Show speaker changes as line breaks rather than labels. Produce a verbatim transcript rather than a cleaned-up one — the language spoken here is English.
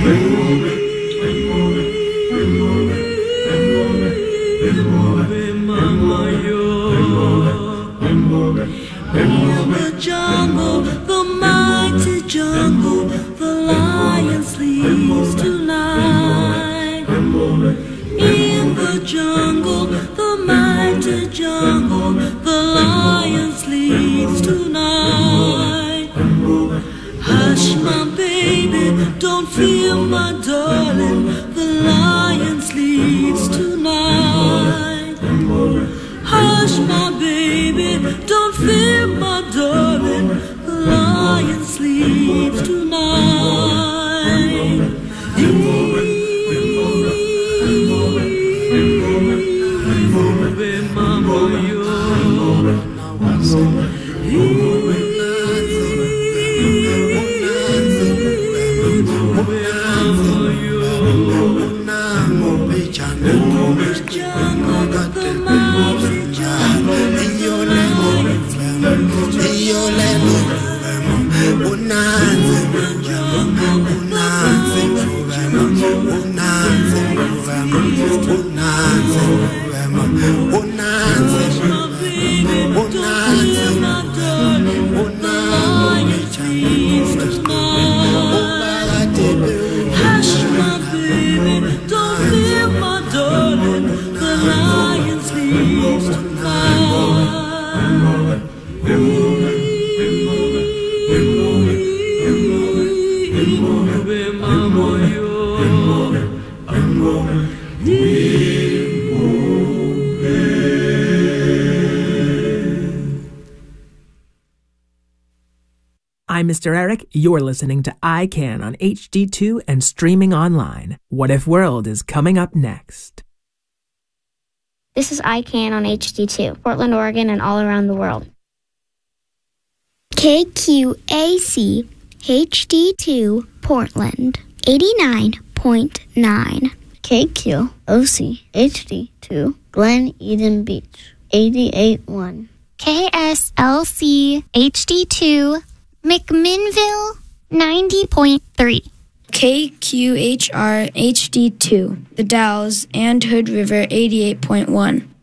In the jungle, the mighty jungle, the lion sleeps tonight. In the jungle, the mighty jungle, the lion sleeps tonight. Hush, my baby, don't fear, my darling, the lion sleeps tonight. Hush, my baby, don't fear, my darling, the lion sleeps tonight.
I'm Mister Eric. You're listening to I Can on H D two and streaming online. What If World is coming up next.
This is I Can on H D two, Portland, Oregon, and all around the world.
K Q A C H D two, Portland, eighty-nine point nine.
K Q O C H D two, Glen Eden Beach, eighty-eight point one.
K S L C H D two, McMinnville, ninety point three.
K Q H R H D two, The Dalles and Hood River, eighty-eight point one.